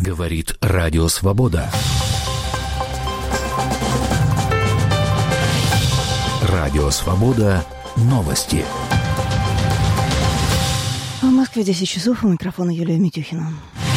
Говорит Радио Свобода. Радио Свобода. Новости. В Москве 10 часов. У микрофона Юлия Митюхина.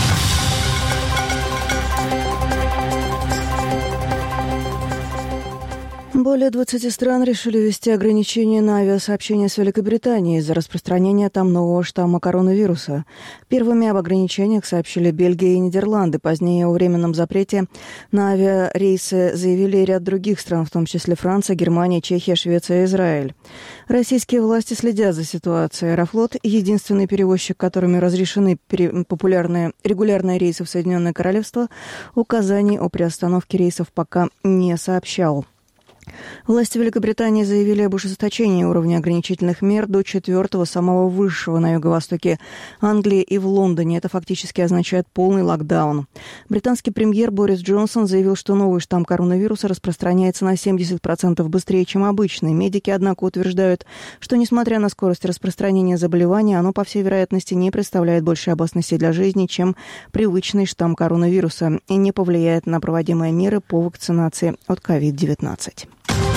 Более 20 стран решили ввести ограничения на авиасообщение с Великобританией из-за распространения там нового штамма коронавируса. Первыми об ограничениях сообщили Бельгия и Нидерланды. Позднее о временном запрете на авиарейсы заявили и ряд других стран, в том числе Франция, Германия, Чехия, Швеция и Израиль. Российские власти следят за ситуацией. Аэрофлот, единственный перевозчик, которыми разрешены регулярные рейсы в Соединенное Королевство, указаний о приостановке рейсов пока не сообщал. Власти Великобритании заявили об ужесточении уровня ограничительных мер до 4-го, самого высшего на юго-востоке Англии и в Лондоне. Это фактически означает полный локдаун. Британский премьер Борис Джонсон заявил, что новый штамм коронавируса распространяется на 70% быстрее, чем обычный. Медики, однако, утверждают, что, несмотря на скорость распространения заболевания, оно, по всей вероятности, не представляет большей опасности для жизни, чем привычный штамм коронавируса, и не повлияет на проводимые меры по вакцинации от COVID-19.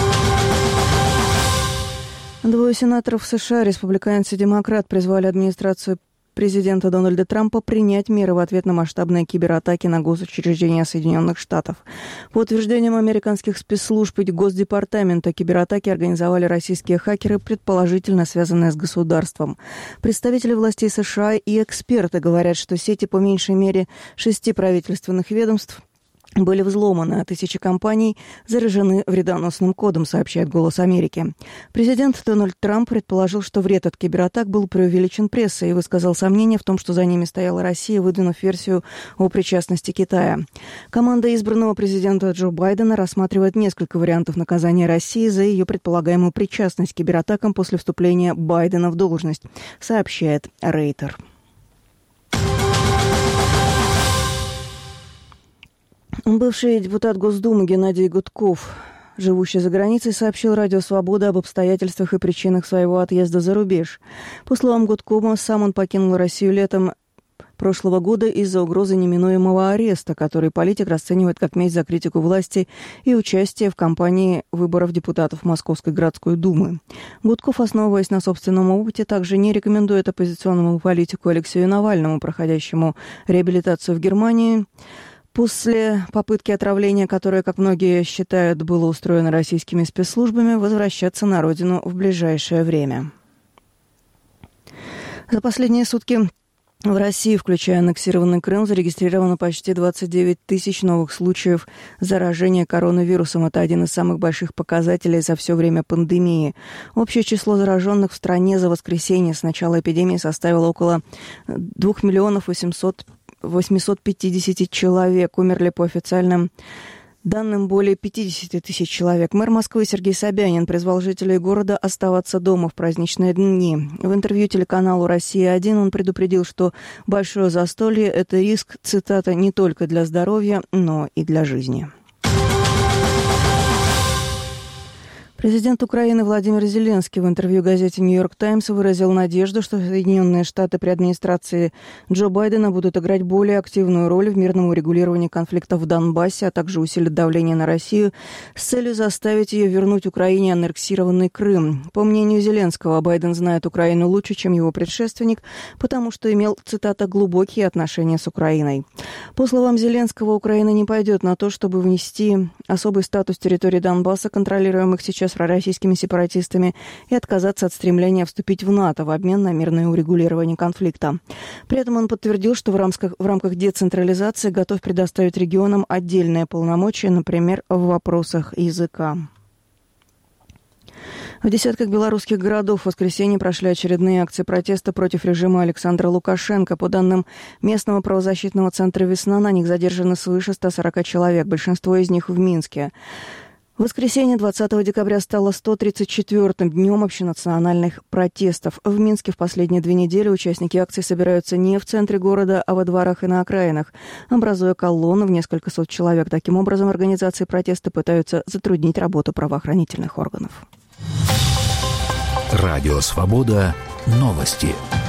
Двое сенаторов США, республиканец и демократ, призвали администрацию президента Дональда Трампа принять меры в ответ на масштабные кибератаки на госучреждения Соединенных Штатов. По утверждениям американских спецслужб и Госдепартамента, кибератаки организовали российские хакеры, предположительно связанные с государством. Представители властей США и эксперты говорят, что сети по меньшей мере 6 правительственных ведомств были взломаны, а тысячи компаний заражены вредоносным кодом, сообщает «Голос Америки». Президент Дональд Трамп предположил, что вред от кибератак был преувеличен прессой и высказал сомнения в том, что за ними стояла Россия, выдвинув версию о причастности Китая. Команда избранного президента Джо Байдена рассматривает несколько вариантов наказания России за ее предполагаемую причастность к кибератакам после вступления Байдена в должность, сообщает Рейтер. Бывший депутат Госдумы Геннадий Гудков, живущий за границей, сообщил Радио Свобода об обстоятельствах и причинах своего отъезда за рубеж. По словам Гудкова, сам он покинул Россию летом прошлого года из-за угрозы неминуемого ареста, который политик расценивает как месть за критику власти и участие в кампании выборов депутатов Московской городской думы. Гудков, основываясь на собственном опыте, также не рекомендует оппозиционному политику Алексею Навальному, проходящему реабилитацию в Германии, после попытки отравления, которое, как многие считают, было устроено российскими спецслужбами, возвращаться на родину в ближайшее время. За последние сутки в России, включая аннексированный Крым, зарегистрировано почти 29 тысяч новых случаев заражения коронавирусом. Это один из самых больших показателей за все время пандемии. Общее число зараженных в стране за воскресенье с начала эпидемии составило около 2 850 человек. Умерли по официальным данным более 50 тысяч человек. Мэр Москвы Сергей Собянин призвал жителей города оставаться дома в праздничные дни. В интервью телеканалу «Россия-1» он предупредил, что большое застолье – это риск, цитата, не только для здоровья, но и для жизни. Президент Украины Владимир Зеленский в интервью газете «Нью-Йорк Таймс» выразил надежду, что Соединенные Штаты при администрации Джо Байдена будут играть более активную роль в мирном урегулировании конфликта в Донбассе, а также усилить давление на Россию с целью заставить ее вернуть Украине аннексированный Крым. По мнению Зеленского, Байден знает Украину лучше, чем его предшественник, потому что имел, цитата, «глубокие отношения с Украиной». По словам Зеленского, Украина не пойдет на то, чтобы внести особый статус территории Донбасса, контролируемых сейчас пророссийскими сепаратистами, и отказаться от стремления вступить в НАТО в обмен на мирное урегулирование конфликта. При этом он подтвердил, что в рамках децентрализации готов предоставить регионам отдельные полномочия, например, в вопросах языка. В десятках белорусских городов в воскресенье прошли очередные акции протеста против режима Александра Лукашенко. По данным местного правозащитного центра «Весна», на них задержаны свыше 140 человек, большинство из них в Минске. Воскресенье 20 декабря стало 134-м днем общенациональных протестов. В Минске в последние 2 недели участники акции собираются не в центре города, а во дворах и на окраинах, образуя колонну в несколько сот человек. Таким образом, организации протеста пытаются затруднить работу правоохранительных органов. Радио Свобода. Новости.